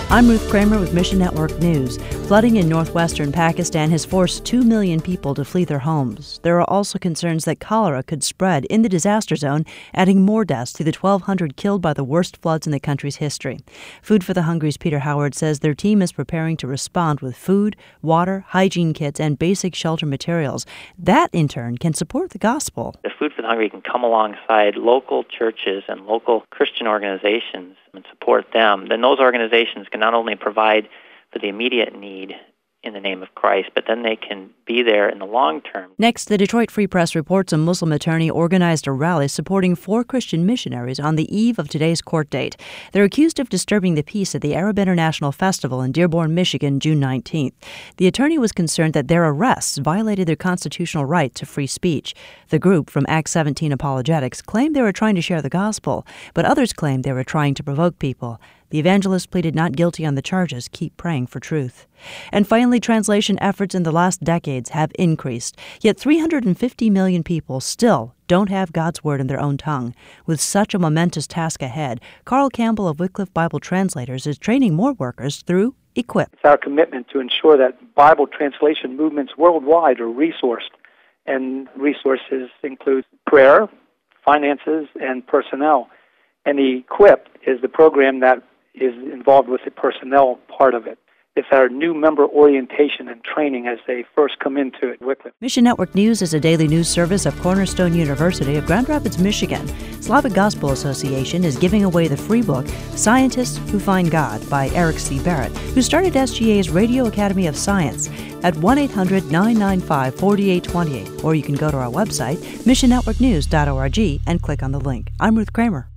I'm Ruth Kramer with Mission Network News. Flooding in northwestern Pakistan has forced 2 million people to flee their homes. There are also concerns that cholera could spread in the disaster zone, adding more deaths to the 1,200 killed by the worst floods in the country's history. Food for the Hungry's Peter Howard says their team is preparing to respond with food, water, hygiene kits, and basic shelter materials. That, in turn, can support the gospel. The Food for the Hungry can come alongside local churches and local Christian organizations and support them. Then those organizations can not only provide for the immediate need in the name of Christ, but then they can be there in the long term. Next, the Detroit Free Press reports a Muslim attorney organized a rally supporting 4 Christian missionaries on the eve of today's court date. They're accused of disturbing the peace at the Arab International Festival in Dearborn, Michigan, June 19th. The attorney was concerned that their arrests violated their constitutional right to free speech. The group from Acts 17 Apologetics claimed they were trying to share the gospel, but others claimed they were trying to provoke people. The evangelist pleaded not guilty on the charges. Keep praying for truth. And finally, translation efforts in the last decades have increased, yet 350 million people still don't have God's Word in their own tongue. With such a momentous task ahead, Carl Campbell of Wycliffe Bible Translators is training more workers through Equip. It's our commitment to ensure that Bible translation movements worldwide are resourced, and resources include prayer, finances, and personnel. And Equip is the program that is involved with the personnel part of it. It's our new member orientation and training as they first come into it, Wycliffe. Mission Network News is a daily news service of Cornerstone University of Grand Rapids, Michigan. Slavic Gospel Association is giving away the free book, Scientists Who Find God, by Eric C. Barrett, who started SGA's Radio Academy of Science, at 1-800-995-4828. Or you can go to our website, missionnetworknews.org, and click on the link. I'm Ruth Kramer.